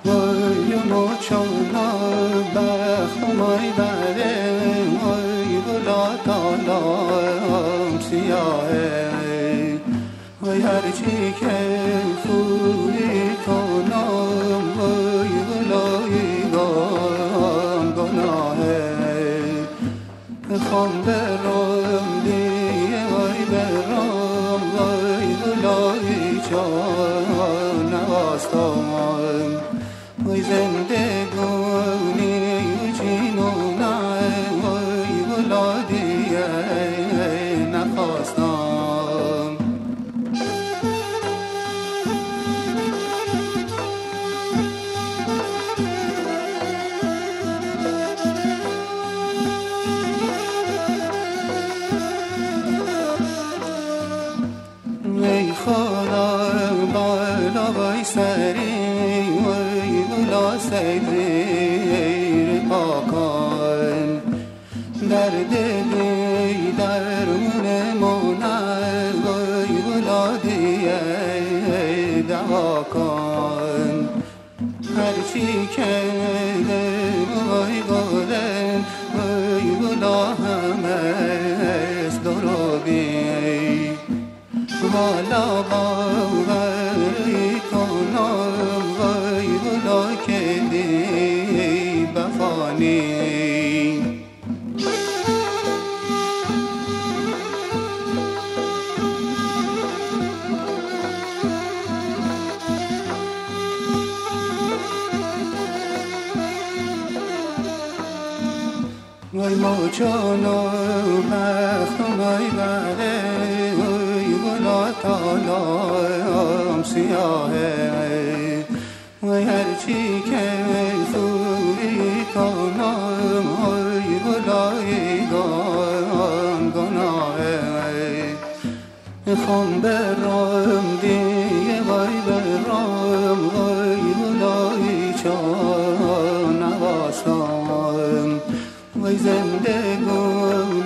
وای مچانا بختمای بره وای بلا تالام سیاهه وای هرچی که خوی کنم وای بلای گناهه بخوام برم دیگه وای برم وای بلای جان نواستم وای زندگانی جینونه وای بلا دیگه نخواستم ای خدا بالا وای سری وای بلا سیر پاکان در دلی درمون مونه وای بلا دیه دوا کن هرچی که وای گلن وای بلا همه درو بی والا باوری کنم وای بلا که دی بفانی وای موچانو بختم ای بره وای بلا تالام سیاهه وای هرچی که خوی کنم وای بلای گناهه میخوام برم دیگه وای برم وای بلای چون نواستم وای زندگانی